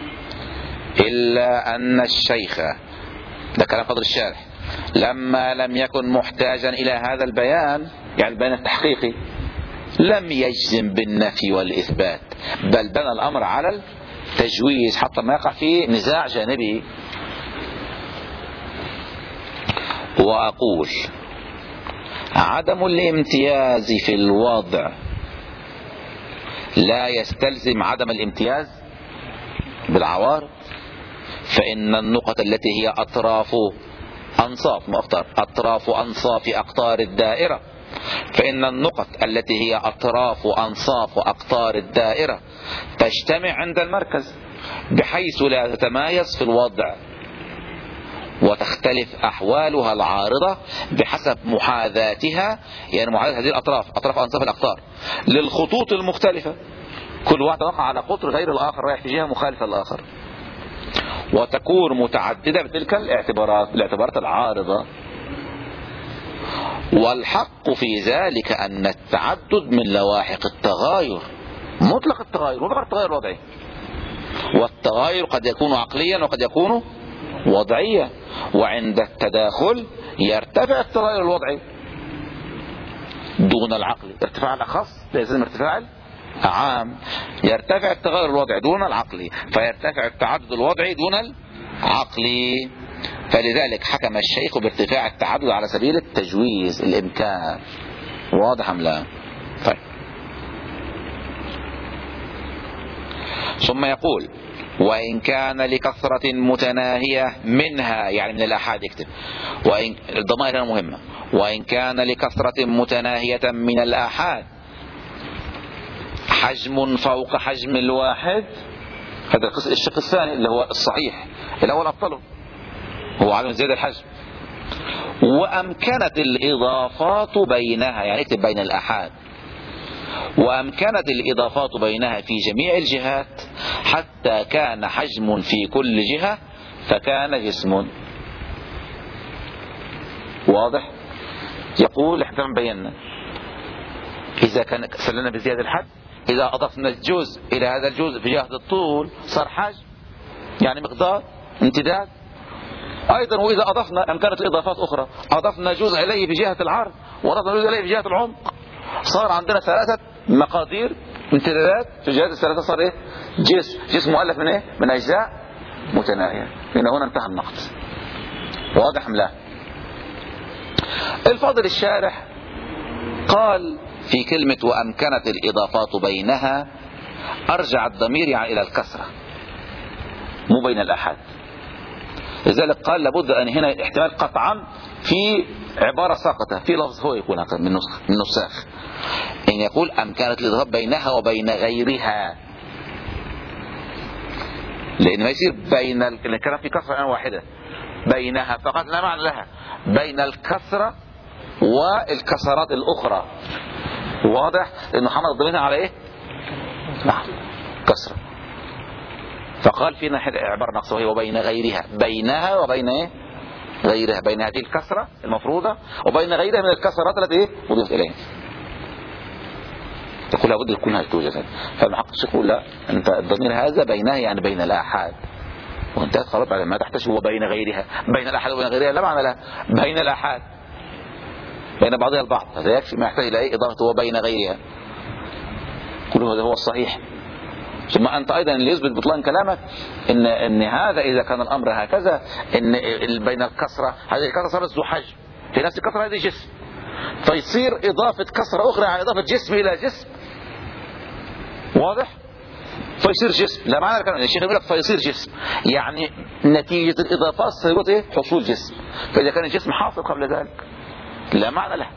إلا أن الشيخ، ده كلام فضل الشارح، لما لم يكن محتاجا إلى هذا البيان يعني البيان التحقيقي لم يجزم بالنفي والإثبات، بل بنى الأمر على التجويز حتى ما يقع فيه نزاع جانبي. وأقول عدم الامتياز في الوضع لا يستلزم عدم الامتياز بالعوارض، فإن النقط التي هي أطراف أنصاف مؤقطار أطراف أنصاف أقطار الدائرة فإن النقط التي هي أطراف أنصاف أقطار الدائرة تجتمع عند المركز بحيث لا تتمايز في الوضع، وتختلف أحوالها العارضة بحسب محاذاتها، يعني محاذاة هذه الأطراف أطراف أنصاف الأقطار للخطوط المختلفة، كل واحد وقع على قطر غير الآخر رايح في جهة مخالفة للآخر، وتكون متعددة بتلك الاعتبارات الاعتبارات العارضة. والحق في ذلك أن التعدد من لواحق التغاير مطلق التغاير مطلق التغاير الوضعي، والتغاير قد يكون عقليا وقد يكون وضعيا، وعند التداخل يرتفع التغاير الوضعي دون العقل. ارتفاع الأخص لازم ارتفاع عام، يرتفع التغاير الوضعي دون العقلي فيرتفع التعدد الوضعي دون العقلي. فلذلك حكم الشيخ بارتفاع التعدد على سبيل التجويز الإمكان. واضح أم لا؟ طيب. ثم يقول وإن كان لكثرة متناهية منها، يعني من الآحاد يكتب، وإن الضمائر مهمة، وإن كان لكثرة متناهية من الآحاد حجم فوق حجم الواحد، هذا الشق الثاني اللي هو الصحيح، الأول أبطله هو عدم زيادة الحجم، وأمكنت الإضافات بينها، يعني اكتب بين الآحاد، وأمكنت الإضافات بينها في جميع الجهات حتى كان حجم في كل جهة فكان جسم. واضح؟ يقول احنا بينا إذا كان سلنا بزيادة الحد، إذا أضفنا الجزء إلى هذا الجزء في جهة الطول صار حجم، يعني مقدار امتداد. أيضا وإذا أضفنا أمكنت الإضافات أخرى، أضفنا جزء إليه في جهة العرض وأضفنا جزء إليه في جهة العمق، صار عندنا ثلاثة مقادير امتدادات في الجهات الثلاثة، صار إيه؟ جسم جسم مؤلف من إيه؟ من أجزاء متناهية. هنا هنا انتهى النقد. واضح أم لا؟ الفاضل الشارح قال في كلمة وأمكنت الإضافات بينها أرجع الضمير يعني إلى الكسرة مو بين الأحد، لذلك قال لابد أن هنا احتمال قطعا في عبارة ساقطة في لفظ هو يكون من نسخ من نساخ إن يقول أمكنت الإضافات بينها وبين غيرها، لأن ما يصير بين الكلام في كسرة واحدة بينها فقط لا معنى لها، بين الكسرة والكسرات الأخرى. واضح؟ لأنه حمل ضمنها على إيه؟ نعم كسرة، فقال فينا عبارة نقص وهي وبين غيرها، بينها وبين إيه؟ غيرها، بين هذه الكسرة المفروضة وبين غيرها من الكسرات التي وضفت إليها. تقول لابد يكون هذا توجد. فالمحقق يقول لا، أنت الضمير هذا بينها يعني بين الآحاد، وانت خلاص بعد ما تحتاج هو بين غيرها، بين الآحاد وبين غيرها لا معنى لها، بين الآحاد بين بعضها البعض، هذا يكفي، ما يحتاج إلى أي إضافة هو بين غيرها. كل هذا هو الصحيح. ثم أنت أيضا اللي يثبت بطلان كلامك إن إن هذا إذا كان الأمر هكذا، إن بين الكسرة هذه الكسرة صارت ذو حجم، في نفس الكسرة هذه جسم، فيصير إضافة كسرة أخرى على إضافة جسم إلى جسم، واضح؟ فيصير جسم، لا معنى كلام الشيخ يقول لك فيصير جسم، يعني نتيجة الإضافات صارت إيه؟ حصول جسم. فإذا كان الجسم حاصل قبل ذلك لا معنى له.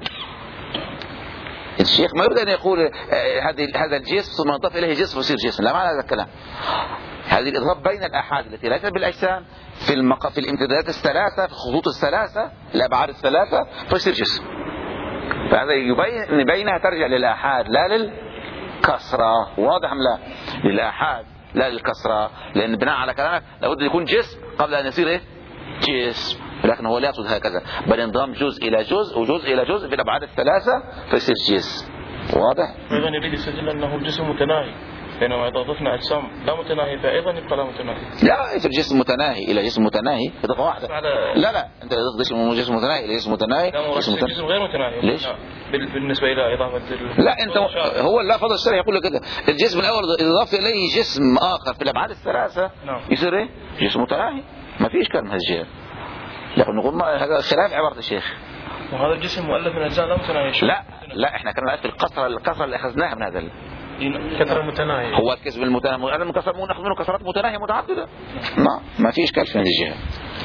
الشيخ ما يريد أن يقول هذه هذا الجسم ثم نضاف إليه جسم ويصير جسم، لا معنى هذا الكلام. هذه الإضافة بين الآحاد التي ليست بالأجسام في المق... في الامتدادات الثلاثة، في الخطوط الثلاثة، الأبعاد الثلاثة، فيصير جسم. فهذا يبين أن بينها ترجع للآحاد لا للكسرة، واضح أم لا؟ للآحاد لا للكسرة، لأن بناء على كلامك لابد أن يكون جسم قبل أن يصير إيه؟ جسم، لكن هو لا يقصد هكذا، بل انضم جزء إلى جزء وجزء إلى جزء في الأبعاد الثلاثة فيصير جسم، واضح؟ أيضا يريد يسجل أنه الجسم متناهي، بينما إذا ضفنا أجسام لا متناهي فأيضا يبقى لا متناهي. لا، في الجسم متناهي إلى جسم متناهي إضافة واحدة. لا لا، أنت تضيف جسم متناهي إلى جسم متناهي. لا، جسم, متناهي. جسم غير متناهي. ليش؟ بالنسبة إلى إضافة ال... لا، أنت هو اللافظ الشرعي يقول لك كده، الجسم الأول إذا ضفت إليه جسم آخر في الأبعاد الثلاثة نعم. يصير إيه؟ جسم متناهي، ما فيش كلام من هالجهة. لكن نقول هذا خلاف عبارة الشيخ. وهذا الجسم مؤلف من أجزاء لا متناهية. لا لا، احنا كنا في القصر القصر اللي أخذناها من هذا كثرة متناهية. هو الكسب المتناهي، هذا المكسر ناخذ منه كسرات متناهية متعددة. ما ما فيش كلام في هذه الجهة.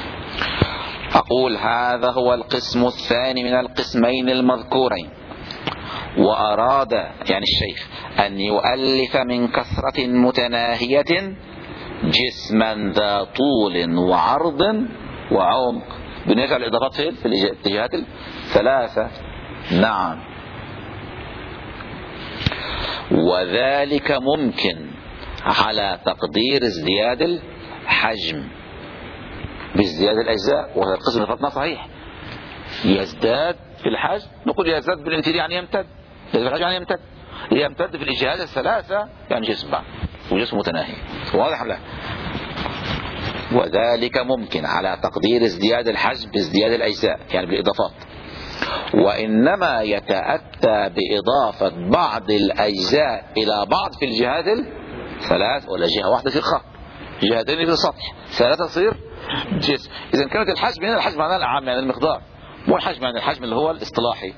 أقول هذا هو القسم الثاني من القسمين المذكورين. وأراد يعني الشيخ أن يؤلف من كسرة متناهية جسما ذا طول وعرض وعمق، بنرجع الإضافات فين؟ في الاتجاهات الثلاثة. نعم. وذلك ممكن على تقدير ازدياد الحجم بازدياد الأجزاء، وهذا القسم اللي فاتنا صحيح، يزداد في الحجم، نقول يزداد بالامتداد يعني يمتد، يزداد في الحجم يعني يمتد، يمتد في الاتجاهات الثلاثة يعني جسم بعد وجسم متناهي، واضح ولا؟ وذلك ممكن على تقدير ازدياد الحجم بازدياد الأجزاء يعني بالإضافات، وإنما يتأتى بإضافة بعض الأجزاء إلى بعض في الجهات الثلاث، ولا جهة واحدة في الخط، جهتين في السطح، ثلاثة تصير جسم. إذا كانت الحجم هنا الحجم معناه العام يعني المقدار، مو الحجم يعني الحجم اللي هو الاصطلاحي.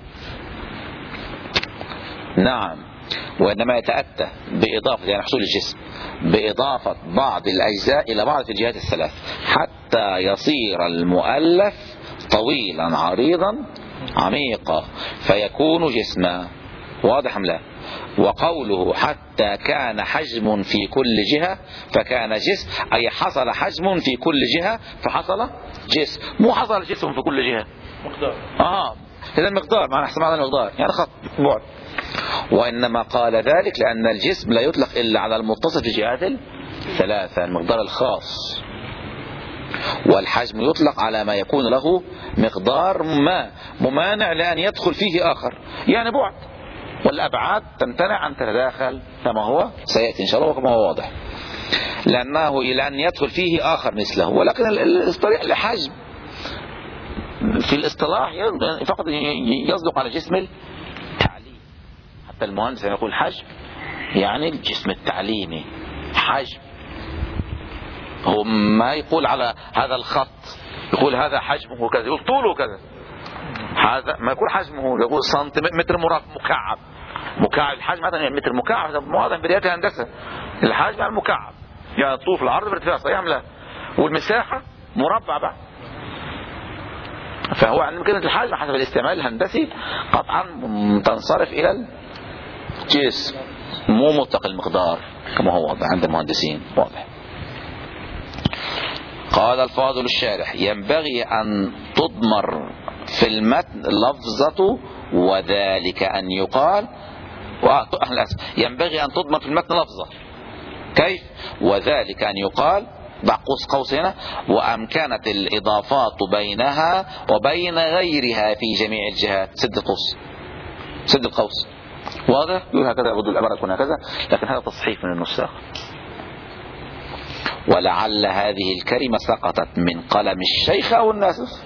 نعم. وإنما يتأتى بإضافة يعني حصول الجسم بإضافة بعض الأجزاء إلى بعض في الجهات الثلاث حتى يصير المؤلف طويلا عريضا عميقا فيكون جسما، واضح أم لا؟ وقوله حتى كان حجم في كل جهة فكان جسم، أي حصل حجم في كل جهة فحصل جسم، مو حصل جسم في كل جهة مقدار. آه إذا المقدار معنى حسب معنى المقدار يعني خط بعد. وإنما قال ذلك لأن الجسم لا يطلق إلا على المتصل في جهات الثلاثة المقدار الخاص، والحجم يطلق على ما يكون له مقدار ما ممانع لأن يدخل فيه آخر يعني بعد، والأبعاد تمتنع أن تتداخل كما هو سيأتي إن شاء الله وكما هو واضح، لأنه إلى أن يدخل فيه آخر مثله. ولكن الطريق لحجم في الاصطلاح فقط يصدق على جسم التعليم، حتى المهندس يقول حجم يعني الجسم التعليمي حجم، هو ما يقول على هذا الخط يقول هذا حجمه كذا، يقول طوله كذا، هذا ما يقول حجمه يقول سنتيمتر مكعب، مكعب الحجم مثلا يعني متر مكعب، هذا واضح بدايات الهندسه، الحجم يعني مكعب يعني طول في العرض بالارتفاع صحيح ام لا؟ والمساحه مربع بقى، فهو عند كلمه الحجم حسب الاستعمال الهندسي قطعا تنصرف الى الجسم مو مطلق المقدار كما هو واضح عند المهندسين واضح. قال الفاضل الشارح ينبغي أن تضمر في المتن لفظة وذلك أن يقال ينبغي أن تضمر في المتن لفظة كيف؟ وذلك أن يقال ضع قوس قوس هنا، وأمكنت الإضافات بينها وبين غيرها في جميع الجهات. سد القوس، سد القوس. واضح؟ يقول هكذا، يبدو العبارة تكون هكذا، لكن هذا تصحيف من النساخ. ولعل هذه الكلمة سقطت من قلم الشيخ أو الناسخ،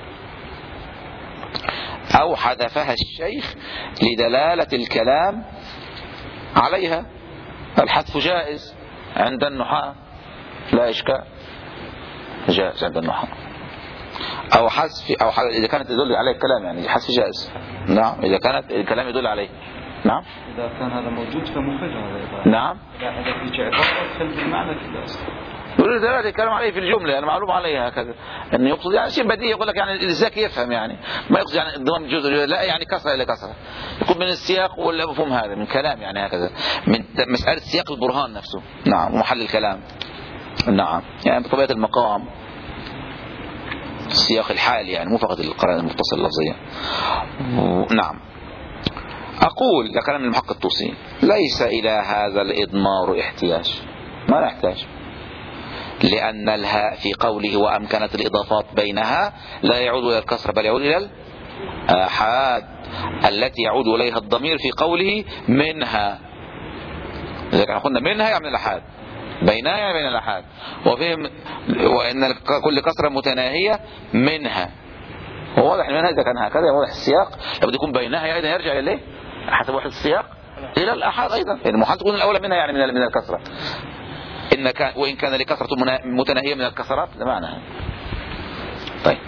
أو حذفها الشيخ لدلالة الكلام عليها. الحذف جائز عند النحاة، لا إشكال، جائز عند النحاة. أو حذف، أو حذف إذا كانت تدل عليه الكلام، يعني حذف جائز. نعم، إذا كانت الكلام يدل عليه. نعم، إذا كان هذا موجود فمخرج هذا. نعم، إذا في عبارة تخلي المعنى كذا. يقول دلالة الكلام عليه في الجملة، يعني معلوم عليها هكذا، أنه يقصد يعني شيء بديهي. يقول لك يعني الذكي يفهم، يعني ما يقصد يعني ضم جزء، لا يعني كسرة إلى كسرة، يكون من السياق ولا مفهوم هذا من كلام، يعني هكذا من مسألة سياق البرهان نفسه. نعم، ومحل الكلام. نعم، يعني بطبيعة المقام السياق الحالي، يعني مو فقط القرائن المتصلة اللفظية. نعم. أقول ده كلام المحقق الطوسي: ليس إلى هذا الإضمار احتياج، ما نحتاج، لأن الهاء في قوله وأمكنت الإضافات بينها لا يعود إلى الكسر بل يعود إلى الآحاد التي يعود إليها الضمير في قوله منها. إذا قلنا منها يعني الآحاد، بينها يعني بين الآحاد، وفهم وإن كل كسرة متناهية منها. هو واضح منها إذا كان هكذا واضح السياق، لابد يكون بينها أيضا يرجع إليه حسب وحدة السياق إلى الآحاد أيضا، يعني المحال تكون الأولى منها يعني من الكسرة، إن كان وإن كان لكثرة متناهية من الكسرات لمعنى. طيب،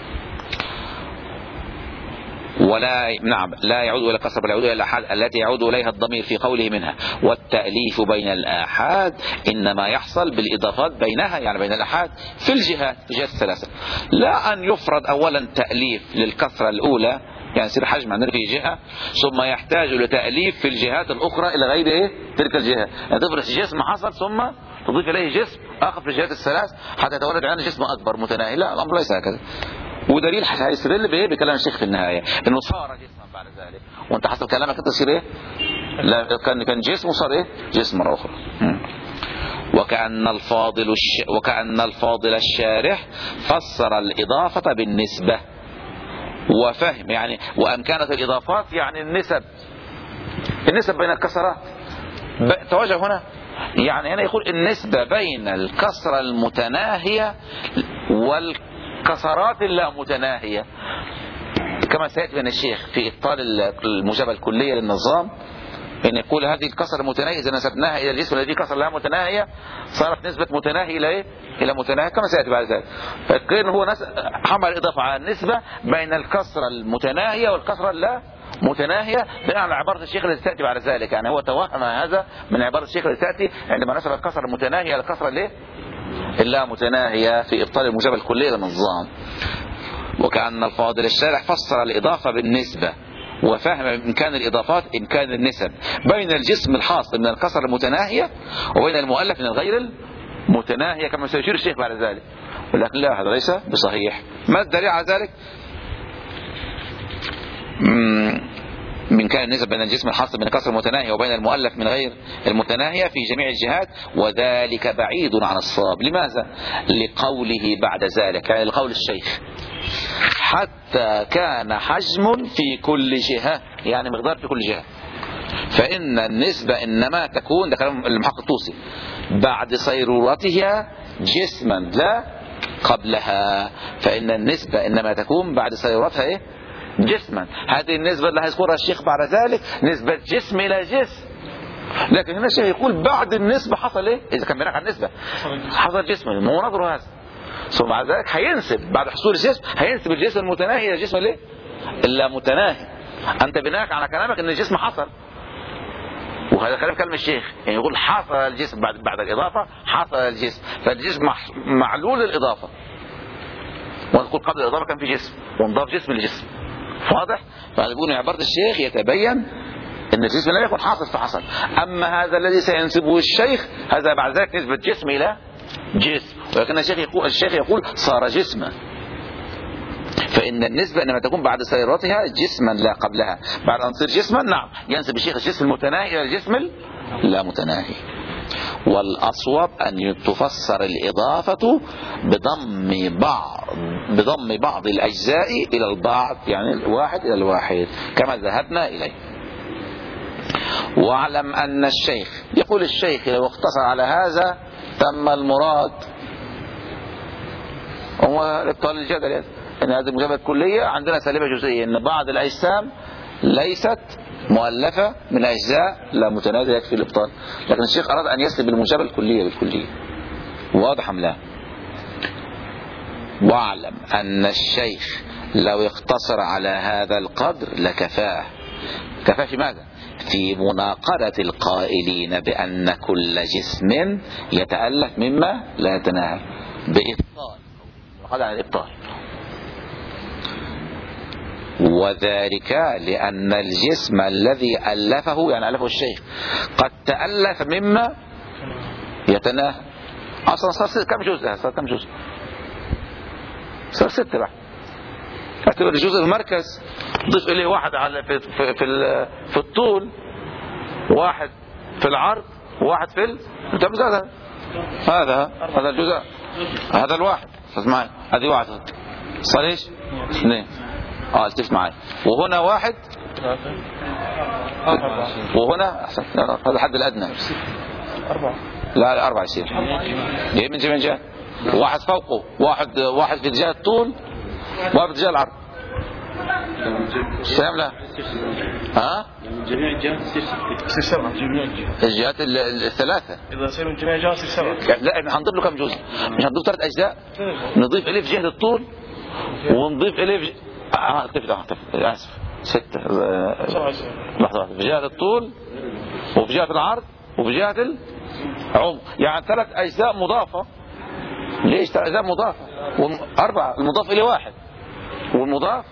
ولا نعم لا يعود إلى الكسر بل يعود إلى الآحاد التي يعود إليها الضمير في قوله منها. والتأليف بين الآحاد إنما يحصل بالإضافات بينها، يعني بين الآحاد في الجهات، في الجهات الثلاثة. لا أن يفرض أولا تأليف للكسرة الأولى، يعني يصير حجم عندنا في جهة ثم يحتاج لتأليف في الجهات الأخرى إلى غير إيه تلك الجهة، يعني تفرض جسم حصل ثم تضيف إليه جسم آخر في الجهات الثلاث حتى يتولد عنه جسم أكبر متناهي. لا، الأمر ليس هكذا. ودليل هيستدل بإيه؟ بكلام الشيخ في النهاية إنه صار جسما بعد ذلك، وأنت حسب كلامك أنت تصير إيه؟ لا، كان كان جسم وصار إيه؟ جسم مرة أخرى. وكأن الفاضل الش... وكأن الفاضل الشارح فسر الإضافة بالنسبة وفهم، يعني وأمكنت الإضافات يعني النسب، النسب بين الكسرات. توجه هنا، يعني هنا يقول النسبة بين الكسرة المتناهية والكسرات اللا متناهية، كما سيأتي من الشيخ في إبطال المجابة الكلية للنظام، إن يقول هذه الكسرة المتناهية إذا نسبناها إلى الجسم الذي كسر لا متناهية صارت نسبة متناهية إلى إيه؟ إلى متناهية، كما سيأتي بعد ذلك. فكأن هو نس... حمل الإضافة على النسبة بين الكسرة المتناهية والكسرة اللا متناهية بناء على عبارة الشيخ التي تأتي بعد ذلك. يعني هو توهم هذا من عبارة الشيخ التي تأتي عندما نسب الكسرة المتناهية إلى الكسرة الإيه؟ اللا متناهية في إبطال المجابة الكلية للنظام. وكأن الفاضل الشارح فسر الإضافة بالنسبة وفهم إمكان الإضافات إمكان النسب بين الجسم الحاصل من الكسرة المتناهية وبين المؤلف من الغير المتناهية، كما سيشير الشيخ بعد ذلك. ولكن لا، هذا ليس بصحيح. ما الدليل على ذلك؟ من كان النسب بين الجسم الحاصل من الكسرة المتناهية وبين المؤلف من غير المتناهية في جميع الجهات، وذلك بعيد عن الصواب. لماذا؟ لقوله بعد ذلك، يعني لقول الشيخ حتى كان حجم في كل جهة، يعني مقدار في كل جهة. فإن النسبة إنما تكون، ده كلام المحقق الطوسي، بعد صيرورتها جسما لا قبلها. فإن النسبة إنما تكون بعد صيرورتها إيه؟ جسما. هذه النسبة اللي هيذكرها الشيخ بعد ذلك نسبة جسم إلى جسم، لكن هنا الشيخ يقول بعد النسبة حصل إيه؟ إذا كان بناء على النسبة حصل جسم، مو نظره هذا. ثم بعد ذلك هينسب بعد حصول الجسم هينسب الجسم المتناهي الى الجسم الايه؟ الا متناهي. انت بناء على كلامك ان الجسم حصل، وهذا كلام كلام الشيخ، يعني يقول حصل الجسم بعد بعد الاضافه حصل الجسم، فالجسم معلول الاضافه، ونقول قبل الاضافه كان في جسم وانضاف جسم لجسم. واضح؟ فيقول عباره الشيخ يتبين ان الجسم لا يكون حاصل فحصل. اما هذا الذي سينسبه الشيخ هذا بعد ذلك نسبه جسم الى جسم، ولكن الشيخ يقول الشيخ يقول صار جسما. فإن النسبة إنما تكون بعد صيرورتها جسما لا قبلها. بعد أن تصير جسما نعم ينسب الشيخ الجسم المتناهي إلى الجسم اللا متناهي. والأصوب أن تفسر الإضافة بضم بعض بضم بعض الأجزاء إلى البعض، يعني الواحد إلى الواحد كما ذهبنا إليه. واعلم أن الشيخ، يقول الشيخ لو اقتصر على هذا تم المراد. هو ابطال الجدل ان هذه المجابة الكلية عندنا سالبة جزئية، ان بعض الأجسام ليست مؤلفة من أجزاء لا متنازع يكفي الابطال، لكن الشيخ أراد أن يسلب المجابة الكلية بالكلية. واضح أم لا؟ واعلم أن الشيخ لو اقتصر على هذا القدر لكفاه. كفاه في ماذا؟ في مناقضة القائلين بأن كل جسم يتألف مما لا يتناهى بإبطال، مناقضة عن الإبطال. وذلك لأن الجسم الذي ألفه، يعني ألفه الشيخ، قد تألف مما يتناهى. أصلا صار كم جزء؟ صار كم جزء؟ صار ستة بقى. اعتبر الجزء المركز ضيف إليه واحد على في في في, في الطول، واحد في العرض، واحد في ال... هذا هذا هذا الجزء، هذا الواحد. اسمعي، هذه واحد صار ايش؟ اثنين. اه التفت معي. وهنا واحد، وهنا احسن، هذا الحد الادنى. أربعة. لا لا أربعة يصير. جاي من جميع جهات. واحد فوقه، واحد واحد في اتجاه الطول، واحد في اتجاه العرض. سلام لا. ها؟ من جميع الجهات يصير سبعة. جميع الجهات. الجهات الثلاثة. إذا صار من جميع الجهات يصير سبعة. لا احنا هنضيف له كم جزء؟ مش هنضيف ثلاث أجزاء؟ نضيف إليه في جهة الطول، ونضيف إليه في اه تفتح تفتح اسف ستة. لحظة، في جهة الطول وفي جهة العرض وفي جهة العمق، يعني ثلاث أجزاء مضافة. ليش ثلاث أجزاء مضافة؟ أربعة، المضاف إليه واحد والمضاف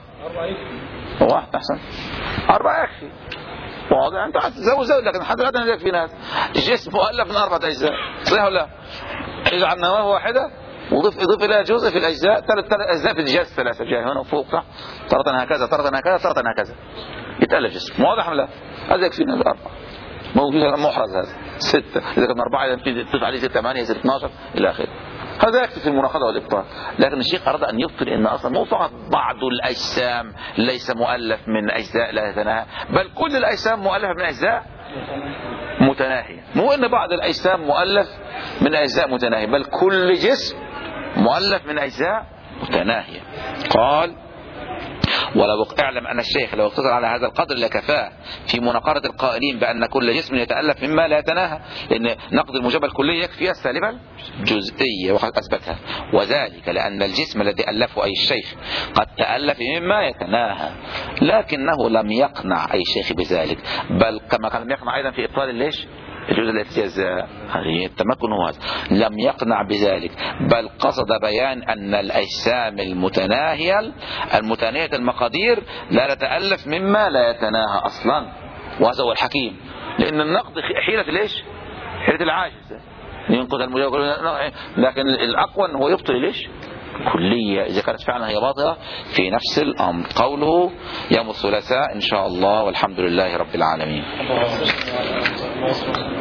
واحد. أحسن، أربعة يكفي. واضح؟ أنت هتزود زود، لكن حتى لا تنزل في ناس الجسم مؤلف من أربعة أجزاء، صحيح ولا لا؟ اجعل نواة واحدة وضيف اضيف الى جزء في الاجزاء، ثلاث ثلاث اجزاء في الجهات الثلاثه، جهه هنا وفوق تحت، ترى هكذا ترى هكذا ترى هكذا، يتالف جسم. واضح ولا لا؟ هذا يكفينا الاربعه. موجود محرز هذا سته، اذا كان اربعه اذا في تضيف عليه ستة ثمانية ستة اثناشر الى اخره. هذا يكفي في المناقضه والابطال. لكن الشيخ اراد ان يبطل ان اصلا مو فقط بعض الاجسام ليس مؤلف من اجزاء لا يتناهى، بل كل الاجسام مؤلفه من اجزاء متناهيه. مو ان بعض الاجسام مؤلف من اجزاء متناهيه، بل كل جسم مؤلف من أجزاء متناهية. قال: ولو اعلم أن الشيخ لو اقتصر على هذا القدر لكفاه في مناقضة القائلين بأن كل جسم يتألف مما لا يتناهى، لأن نقد المجابة الكلية يكفي السالبة الجزئية وقد أثبتها. وذلك لأن الجسم الذي ألفه أي الشيخ قد تألف مما يتناهى، لكنه لم يقنع أي شيخ بذلك، بل كما كان لم يقنع أيضا في إبطال ليش الجزء الاتجاز هذه التمكن هو هذا، لم يقنع بذلك، بل قصد بيان أن الأجسام المتناهية المتناهية المقادير لا تتألف مما لا يتناهى أصلا. وهذا هو الحكيم، لأن النقد حيلة ليش؟ حيلة العاجز ينقذ المجاوب، لكن الأقوى هو يبطل ليش؟ كلية إذا كانت فعلا هي باطلة في نفس الأمر. قوله يوم الثلاثاء إن شاء الله، والحمد لله رب العالمين.